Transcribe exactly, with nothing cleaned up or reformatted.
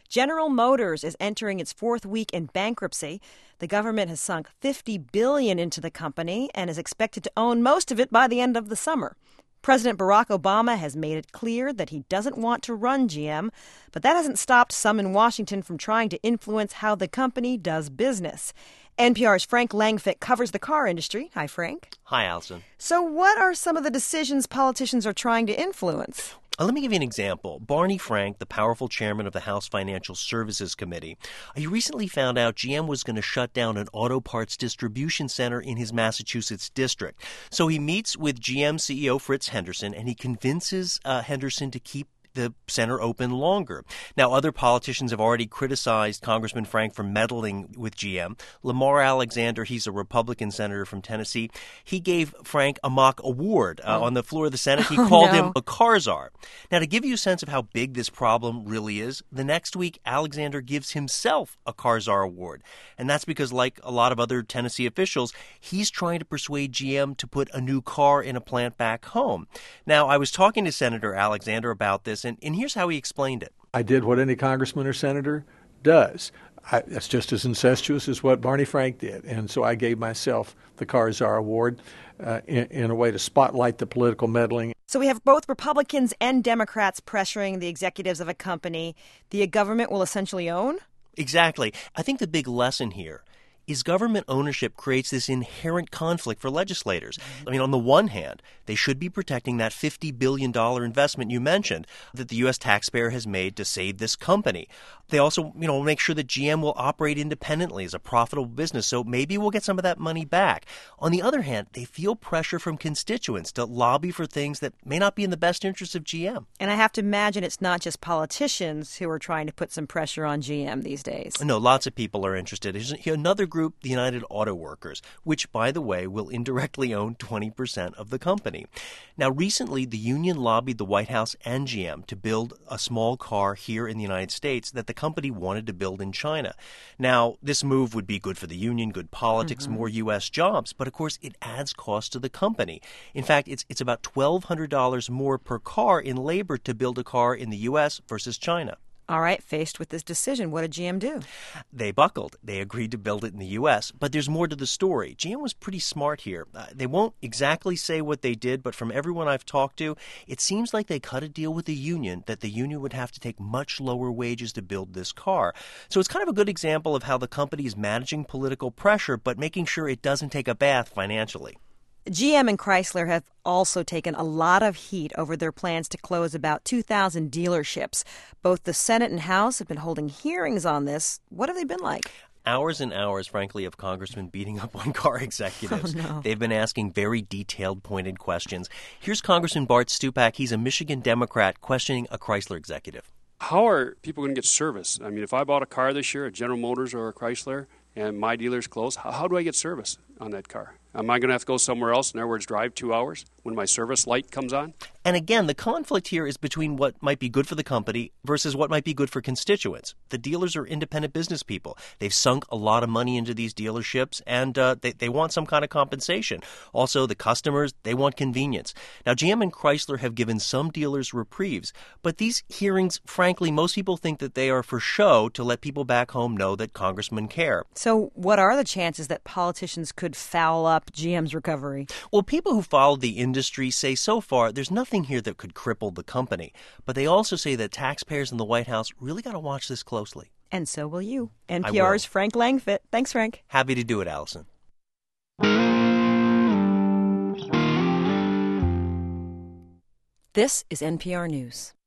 General Motors is entering its fourth week in bankruptcy. The government has sunk fifty billion dollars into the company and is expected to own most of it by the end of the summer. President Barack Obama has made it clear that he doesn't want to run G M, but that hasn't stopped some in Washington from trying to influence how the company does business. N P R's Frank Langfitt covers the car industry. Hi, Frank. Hi, Allison. So what are some of the decisions politicians are trying to influence? Uh, let me give you an example. Barney Frank, the powerful chairman of the House Financial Services Committee, he recently found out G M was going to shut down an auto parts distribution center in his Massachusetts district. So he meets with G M C E O Fritz Henderson, and he convinces uh, Henderson to keep the center open longer. Now, other politicians have already criticized Congressman Frank for meddling with G M. Lamar Alexander, he's a Republican senator from Tennessee, he gave Frank a mock award uh, oh. on the floor of the Senate. He oh, called no. him a car czar. Now, to give you a sense of how big this problem really is, the next week, Alexander gives himself a car czar award. And that's because, like a lot of other Tennessee officials, he's trying to persuade G M to put a new car in a plant back home. Now, I was talking to Senator Alexander about this, And, and here's how he explained it. I did what any congressman or senator does. I, that's just as incestuous as what Barney Frank did. And so I gave myself the Car Czar Award uh, in, in a way to spotlight the political meddling. So we have both Republicans and Democrats pressuring the executives of a company the government will essentially own? Exactly. I think the big lesson here is government ownership creates this inherent conflict for legislators. I mean, on the one hand, they should be protecting that fifty billion dollars investment you mentioned that the U S taxpayer has made to save this company. They also, you know, make sure that G M will operate independently as a profitable business, so maybe we'll get some of that money back. On the other hand, they feel pressure from constituents to lobby for things that may not be in the best interest of G M. And I have to imagine it's not just politicians who are trying to put some pressure on G M these days. No, lots of people are interested. There's another group, the United Auto Workers, which, by the way, will indirectly own twenty percent of the company. Now, recently, the union lobbied the White House and G M to build a small car here in the United States that the company wanted to build in China. Now, this move would be good for the union, good politics, mm-hmm. more U S jobs, but of course it adds cost to the company. In fact, it's it's about twelve hundred dollars more per car in labor to build a car in the U S versus China. All right, faced with this decision, what did G M do? They buckled. They agreed to build it in the U S, but there's more to the story. G M was pretty smart here. Uh, they won't exactly say what they did, but from everyone I've talked to, it seems like they cut a deal with the union that the union would have to take much lower wages to build this car. So it's kind of a good example of how the company is managing political pressure, but making sure it doesn't take a bath financially. G M and Chrysler have also taken a lot of heat over their plans to close about two thousand dealerships. Both the Senate and House have been holding hearings on this. What have they been like? Hours and hours, frankly, of congressmen beating up on car executives. Oh, no. They've been asking very detailed, pointed questions. Here's Congressman Bart Stupak. He's a Michigan Democrat questioning a Chrysler executive. How are people going to get service? I mean, if I bought a car this year, a General Motors or a Chrysler, and my dealer's closed, how, how do I get service on that car? Am I going to have to go somewhere else, in other words, drive two hours when my service light comes on? And again, the conflict here is between what might be good for the company versus what might be good for constituents. The dealers are independent business people. They've sunk a lot of money into these dealerships, and uh, they, they want some kind of compensation. Also, the customers, they want convenience. Now, G M and Chrysler have given some dealers reprieves, but these hearings, frankly, most people think that they are for show to let people back home know that congressmen care. So what are the chances that politicians could foul up G M's recovery? Well, people who follow the industry say so far there's nothing here that could cripple the company. But they also say that taxpayers in the White House really got to watch this closely. And so will you. N P R's Frank Langfitt. Thanks, Frank. Happy to do it, Allison. This is N P R News.